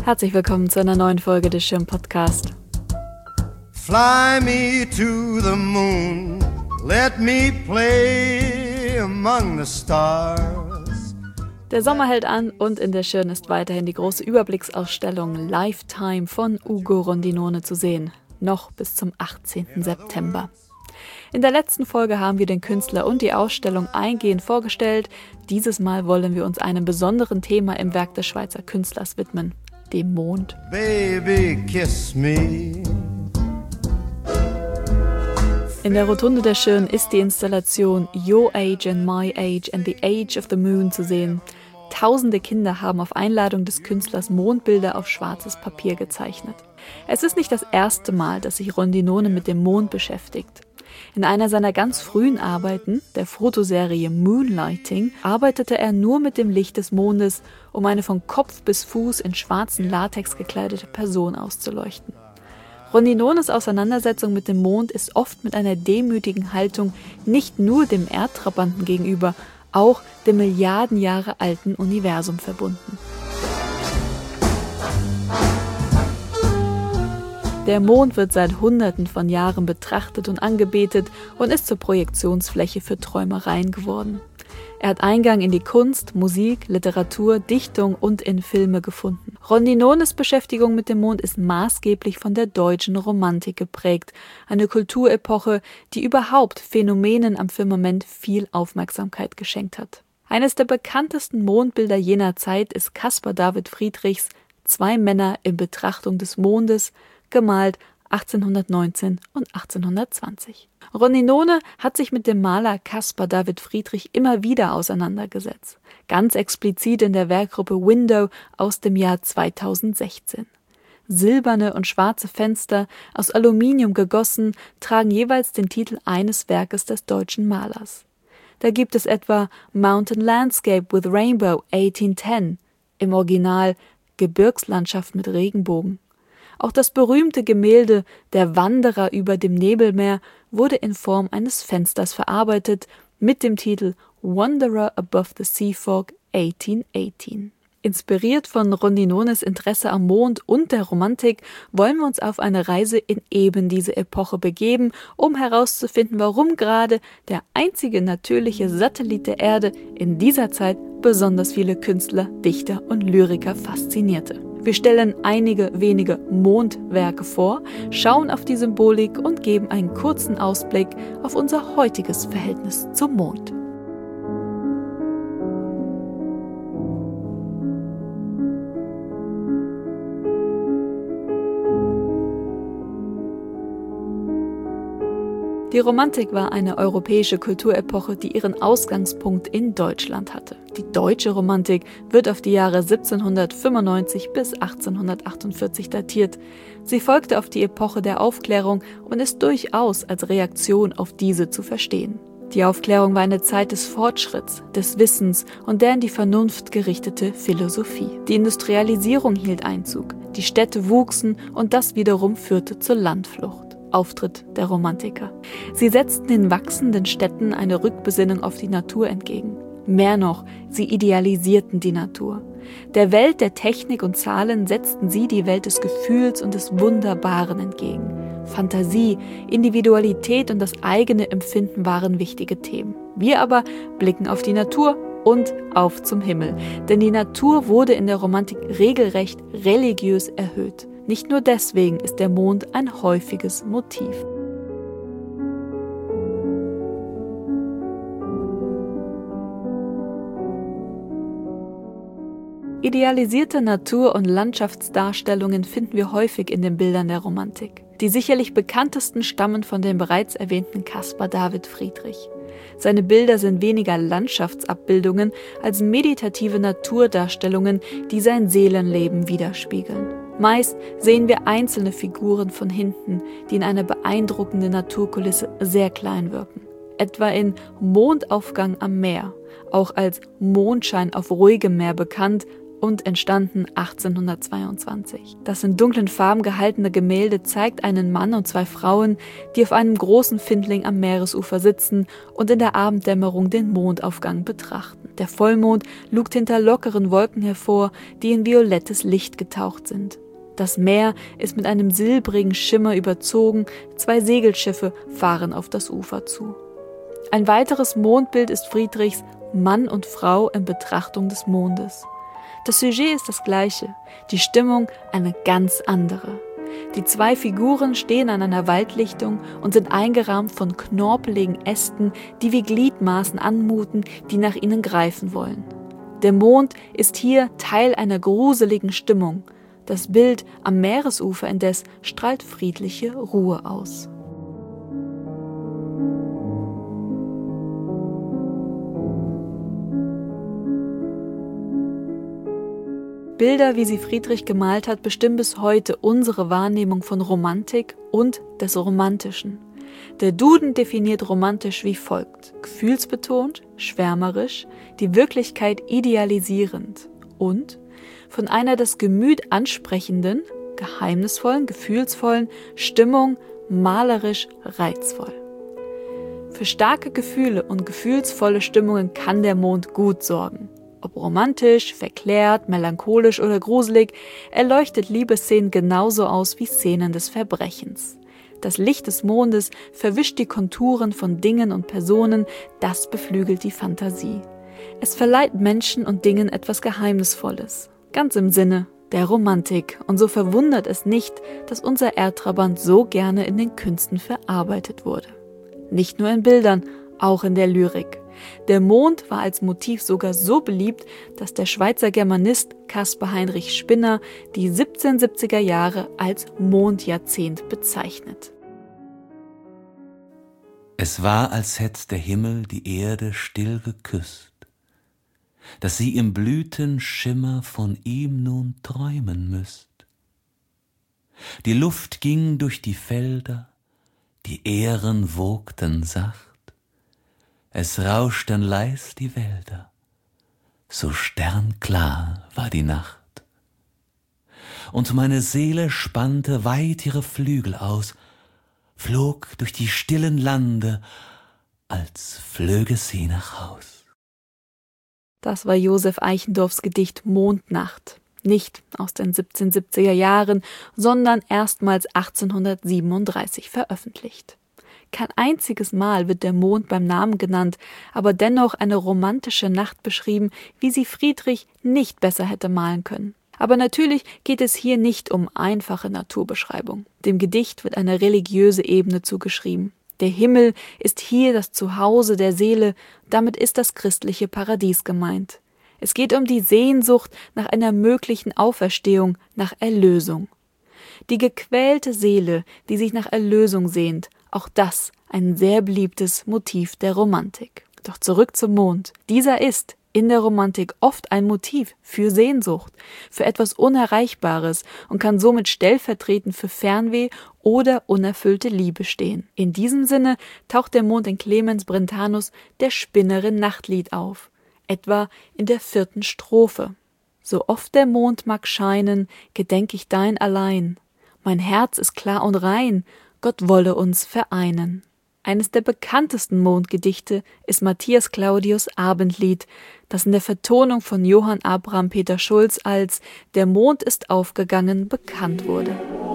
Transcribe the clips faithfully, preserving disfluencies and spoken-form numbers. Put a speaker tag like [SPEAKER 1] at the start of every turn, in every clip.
[SPEAKER 1] Herzlich willkommen zu einer neuen Folge des Schirm-Podcast.
[SPEAKER 2] Fly me to the moon, let me play among the stars.
[SPEAKER 1] Der Sommer hält an und in der Schirn ist weiterhin die große Überblicksausstellung Lifetime von Ugo Rondinone zu sehen, noch bis zum achtzehnten September. In der letzten Folge haben wir den Künstler und die Ausstellung eingehend vorgestellt. Dieses Mal wollen wir uns einem besonderen Thema im Werk des Schweizer Künstlers widmen, dem Mond.
[SPEAKER 2] Baby, kiss me.
[SPEAKER 1] In der Rotunde der Schirn ist die Installation Your Age and My Age and the Age of the Moon zu sehen. Tausende Kinder haben auf Einladung des Künstlers Mondbilder auf schwarzes Papier gezeichnet. Es ist nicht das erste Mal, dass sich Rondinone mit dem Mond beschäftigt. In einer seiner ganz frühen Arbeiten, der Fotoserie Moonlighting, arbeitete er nur mit dem Licht des Mondes, um eine von Kopf bis Fuß in schwarzen Latex gekleidete Person auszuleuchten. Rondinones Auseinandersetzung mit dem Mond ist oft mit einer demütigen Haltung nicht nur dem Erdtrabanten gegenüber, auch dem Milliarden Jahre alten Universum verbunden. Der Mond wird seit Hunderten von Jahren betrachtet und angebetet und ist zur Projektionsfläche für Träumereien geworden. Er hat Eingang in die Kunst, Musik, Literatur, Dichtung und in Filme gefunden. Rondinones Beschäftigung mit dem Mond ist maßgeblich von der deutschen Romantik geprägt, eine Kulturepoche, die überhaupt Phänomenen am Firmament viel Aufmerksamkeit geschenkt hat. Eines der bekanntesten Mondbilder jener Zeit ist Caspar David Friedrichs Zwei Männer in Betrachtung des Mondes, gemalt achtzehnhundertneunzehn und achtzehnhundertzwanzig. Rondinone hat sich mit dem Maler Caspar David Friedrich immer wieder auseinandergesetzt, ganz explizit in der Werkgruppe Window aus dem Jahr zweitausendsechzehn. Silberne und schwarze Fenster, aus Aluminium gegossen, tragen jeweils den Titel eines Werkes des deutschen Malers. Da gibt es etwa Mountain Landscape with Rainbow achtzehnhundertzehn, im Original Gebirgslandschaft mit Regenbogen. Auch das berühmte Gemälde Der Wanderer über dem Nebelmeer wurde in Form eines Fensters verarbeitet mit dem Titel Wanderer Above the Sea Fog achtzehnhundertachtzehn. Inspiriert von Rondinones Interesse am Mond und der Romantik wollen wir uns auf eine Reise in eben diese Epoche begeben, um herauszufinden, warum gerade der einzige natürliche Satellit der Erde in dieser Zeit besonders viele Künstler, Dichter und Lyriker faszinierte. Wir stellen einige wenige Mondwerke vor, schauen auf die Symbolik und geben einen kurzen Ausblick auf unser heutiges Verhältnis zum Mond. Die Romantik war eine europäische Kulturepoche, die ihren Ausgangspunkt in Deutschland hatte. Die deutsche Romantik wird auf die Jahre siebzehnhundertfünfundneunzig bis achtzehnhundertachtundvierzig datiert. Sie folgte auf die Epoche der Aufklärung und ist durchaus als Reaktion auf diese zu verstehen. Die Aufklärung war eine Zeit des Fortschritts, des Wissens und der in die Vernunft gerichtete Philosophie. Die Industrialisierung hielt Einzug, die Städte wuchsen und das wiederum führte zur Landflucht. Auftritt der Romantiker. Sie setzten den wachsenden Städten eine Rückbesinnung auf die Natur entgegen. Mehr noch, sie idealisierten die Natur. Der Welt der Technik und Zahlen setzten sie die Welt des Gefühls und des Wunderbaren entgegen. Fantasie, Individualität und das eigene Empfinden waren wichtige Themen. Wir aber blicken auf die Natur und auf zum Himmel. Denn die Natur wurde in der Romantik regelrecht religiös erhöht. Nicht nur deswegen ist der Mond ein häufiges Motiv. Idealisierte Natur- und Landschaftsdarstellungen finden wir häufig in den Bildern der Romantik. Die sicherlich bekanntesten stammen von dem bereits erwähnten Caspar David Friedrich. Seine Bilder sind weniger Landschaftsabbildungen als meditative Naturdarstellungen, die sein Seelenleben widerspiegeln. Meist sehen wir einzelne Figuren von hinten, die in einer beeindruckenden Naturkulisse sehr klein wirken. Etwa in Mondaufgang am Meer, auch als Mondschein auf ruhigem Meer bekannt, und entstanden achtzehnhundertzweiundzwanzig. Das in dunklen Farben gehaltene Gemälde zeigt einen Mann und zwei Frauen, die auf einem großen Findling am Meeresufer sitzen und in der Abenddämmerung den Mondaufgang betrachten. Der Vollmond lugt hinter lockeren Wolken hervor, die in violettes Licht getaucht sind. Das Meer ist mit einem silbrigen Schimmer überzogen, zwei Segelschiffe fahren auf das Ufer zu. Ein weiteres Mondbild ist Friedrichs Mann und Frau in Betrachtung des Mondes. Das Sujet ist das gleiche, die Stimmung eine ganz andere. Die zwei Figuren stehen an einer Waldlichtung und sind eingerahmt von knorpeligen Ästen, die wie Gliedmaßen anmuten, die nach ihnen greifen wollen. Der Mond ist hier Teil einer gruseligen Stimmung. Das Bild am Meeresufer indes strahlt friedliche Ruhe aus. Bilder, wie sie Friedrich gemalt hat, bestimmen bis heute unsere Wahrnehmung von Romantik und des Romantischen. Der Duden definiert romantisch wie folgt: gefühlsbetont, schwärmerisch, die Wirklichkeit idealisierend und von einer das Gemüt ansprechenden, geheimnisvollen, gefühlsvollen Stimmung malerisch reizvoll. Für starke Gefühle und gefühlsvolle Stimmungen kann der Mond gut sorgen. Ob romantisch, verklärt, melancholisch oder gruselig, er leuchtet Liebesszenen genauso aus wie Szenen des Verbrechens. Das Licht des Mondes verwischt die Konturen von Dingen und Personen, das beflügelt die Fantasie. Es verleiht Menschen und Dingen etwas Geheimnisvolles, ganz im Sinne der Romantik. Und so verwundert es nicht, dass unser Erdtrabant so gerne in den Künsten verarbeitet wurde. Nicht nur in Bildern, auch in der Lyrik. Der Mond war als Motiv sogar so beliebt, dass der Schweizer Germanist Caspar Heinrich Spinner die siebzehnhundertsiebziger Jahre als Mondjahrzehnt bezeichnet.
[SPEAKER 3] Es war, als hätt der Himmel die Erde still geküsst, dass sie im Blütenschimmer von ihm nun träumen müsst. Die Luft ging durch die Felder, die Ähren wogten sacht, es rauschten leis die Wälder, so sternklar war die Nacht. Und meine Seele spannte weit ihre Flügel aus, flog durch die stillen Lande, als flöge sie nach Haus.
[SPEAKER 1] Das war Josef Eichendorffs Gedicht Mondnacht. Nicht aus den siebzehnhundertsiebziger Jahren, sondern erstmals achtzehnhundertsiebenunddreißig veröffentlicht. Kein einziges Mal wird der Mond beim Namen genannt, aber dennoch eine romantische Nacht beschrieben, wie sie Friedrich nicht besser hätte malen können. Aber natürlich geht es hier nicht um einfache Naturbeschreibung. Dem Gedicht wird eine religiöse Ebene zugeschrieben. Der Himmel ist hier das Zuhause der Seele, damit ist das christliche Paradies gemeint. Es geht um die Sehnsucht nach einer möglichen Auferstehung, nach Erlösung. Die gequälte Seele, die sich nach Erlösung sehnt, auch das ein sehr beliebtes Motiv der Romantik. Doch zurück zum Mond. Dieser ist in der Romantik oft ein Motiv für Sehnsucht, für etwas Unerreichbares und kann somit stellvertretend für Fernweh oder unerfüllte Liebe stehen. In diesem Sinne taucht der Mond in Clemens Brentanos Der Spinnerin Nachtlied auf, etwa in der vierten Strophe. So oft der Mond mag scheinen, gedenk ich dein allein. Mein Herz ist klar und rein, Gott wolle uns vereinen. Eines der bekanntesten Mondgedichte ist Matthias Claudius' Abendlied, das in der Vertonung von Johann Abraham Peter Schulz als »Der Mond ist aufgegangen« bekannt wurde.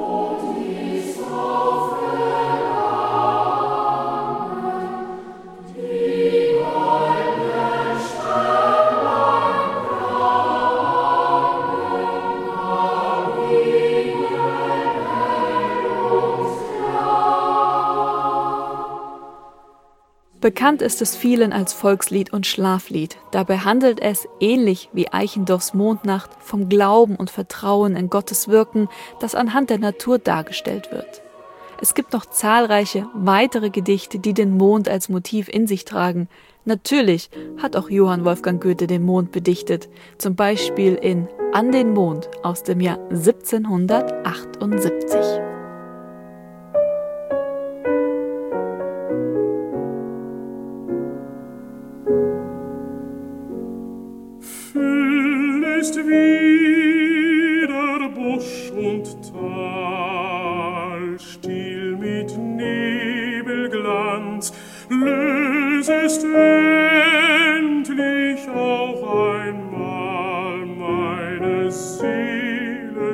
[SPEAKER 1] Bekannt ist es vielen als Volkslied und Schlaflied. Dabei handelt es, ähnlich wie Eichendorffs Mondnacht, vom Glauben und Vertrauen in Gottes Wirken, das anhand der Natur dargestellt wird. Es gibt noch zahlreiche weitere Gedichte, die den Mond als Motiv in sich tragen. Natürlich hat auch Johann Wolfgang Goethe den Mond bedichtet, zum Beispiel in »An den Mond« aus dem Jahr siebzehnhundertachtundsiebzig.
[SPEAKER 4] Ist wie Seele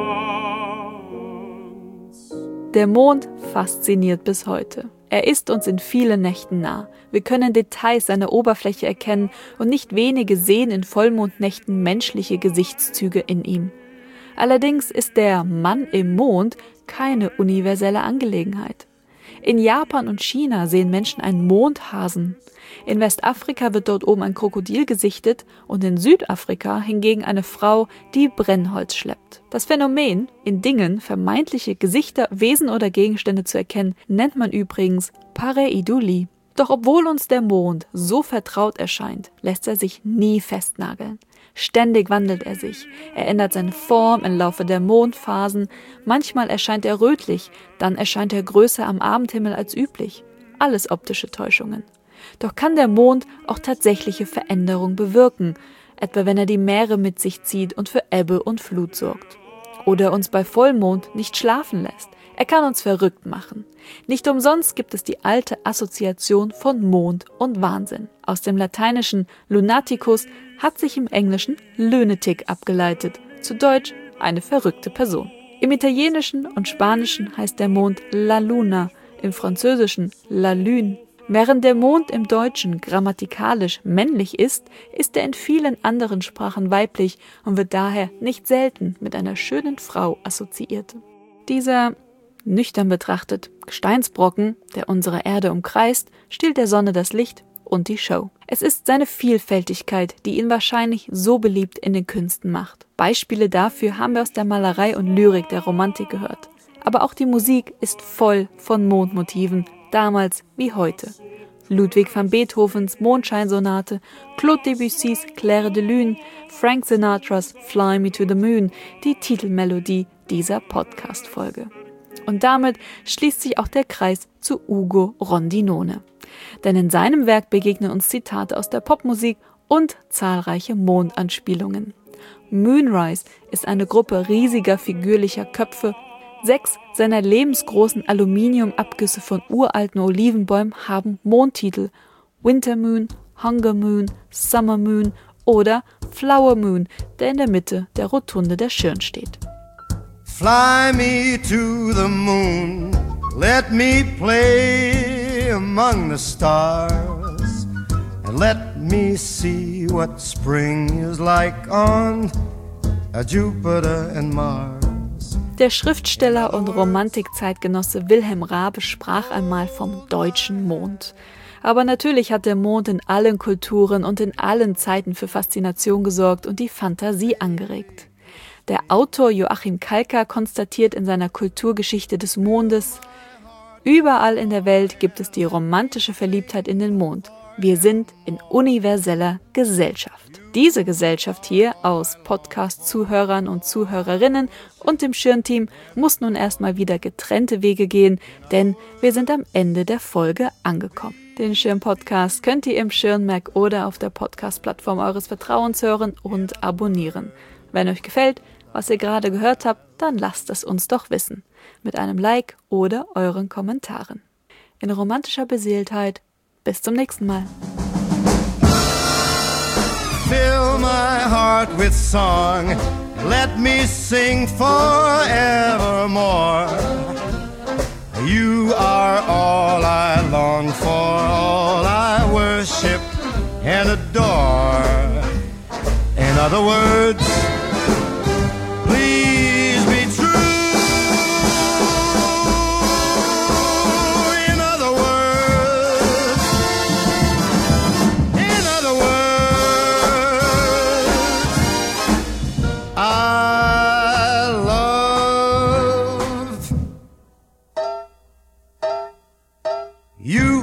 [SPEAKER 4] ganz.
[SPEAKER 1] Der Mond fasziniert bis heute. Er ist uns in vielen Nächten nah. Wir können Details seiner Oberfläche erkennen und nicht wenige sehen in Vollmondnächten menschliche Gesichtszüge in ihm. Allerdings ist der Mann im Mond keine universelle Angelegenheit. In Japan und China sehen Menschen einen Mondhasen. In Westafrika wird dort oben ein Krokodil gesichtet und in Südafrika hingegen eine Frau, die Brennholz schleppt. Das Phänomen, in Dingen vermeintliche Gesichter, Wesen oder Gegenstände zu erkennen, nennt man übrigens Pareidolie. Doch obwohl uns der Mond so vertraut erscheint, lässt er sich nie festnageln. Ständig wandelt er sich. Er ändert seine Form im Laufe der Mondphasen. Manchmal erscheint er rötlich, dann erscheint er größer am Abendhimmel als üblich. Alles optische Täuschungen. Doch kann der Mond auch tatsächliche Veränderungen bewirken, etwa wenn er die Meere mit sich zieht und für Ebbe und Flut sorgt. Oder uns bei Vollmond nicht schlafen lässt. Er kann uns verrückt machen. Nicht umsonst gibt es die alte Assoziation von Mond und Wahnsinn. Aus dem lateinischen Lunaticus hat sich im Englischen Lunatic abgeleitet, zu Deutsch eine verrückte Person. Im Italienischen und Spanischen heißt der Mond La Luna, im Französischen La Lune. Während der Mond im Deutschen grammatikalisch männlich ist, ist er in vielen anderen Sprachen weiblich und wird daher nicht selten mit einer schönen Frau assoziiert. Dieser, nüchtern betrachtet, Gesteinsbrocken, der unsere Erde umkreist, stiehlt der Sonne das Licht und die Show. Es ist seine Vielfältigkeit, die ihn wahrscheinlich so beliebt in den Künsten macht. Beispiele dafür haben wir aus der Malerei und Lyrik der Romantik gehört. Aber auch die Musik ist voll von Mondmotiven, damals wie heute. Ludwig van Beethovens Mondscheinsonate, Claude Debussys Clair de Lune, Frank Sinatras Fly Me to the Moon, die Titelmelodie dieser Podcast-Folge. Und damit schließt sich auch der Kreis zu Ugo Rondinone. Denn in seinem Werk begegnen uns Zitate aus der Popmusik und zahlreiche Mondanspielungen. Moonrise ist eine Gruppe riesiger figürlicher Köpfe. Sechs seiner lebensgroßen Aluminiumabgüsse von uralten Olivenbäumen haben Mondtitel: Winter Moon, Hunger Moon, Summer Moon oder Flower Moon, der in der Mitte der Rotunde der Schirn steht.
[SPEAKER 2] Fly me to the moon, let me play among the stars, and let me see what spring is like on Jupiter and Mars.
[SPEAKER 1] Der Schriftsteller und Romantikzeitgenosse Wilhelm Raabe sprach einmal vom deutschen Mond. Aber natürlich hat der Mond in allen Kulturen und in allen Zeiten für Faszination gesorgt und die Fantasie angeregt. Der Autor Joachim Kalka konstatiert in seiner Kulturgeschichte des Mondes: Überall in der Welt gibt es die romantische Verliebtheit in den Mond. Wir sind in universeller Gesellschaft. Diese Gesellschaft hier aus Podcast-Zuhörern und Zuhörerinnen und dem Schirn-Team muss nun erstmal wieder getrennte Wege gehen, denn wir sind am Ende der Folge angekommen. Den Schirn-Podcast könnt ihr im Schirnmerk oder auf der Podcast-Plattform eures Vertrauens hören und abonnieren. Wenn euch gefällt, was ihr gerade gehört habt, dann lasst es uns doch wissen. Mit einem Like oder euren Kommentaren. In romantischer Beseeltheit. Bis zum nächsten Mal.
[SPEAKER 2] Fill my heart with song, let me sing forevermore. You are all I long for, all I worship and adore. In other words, please be true. In other words, in other words, I love you.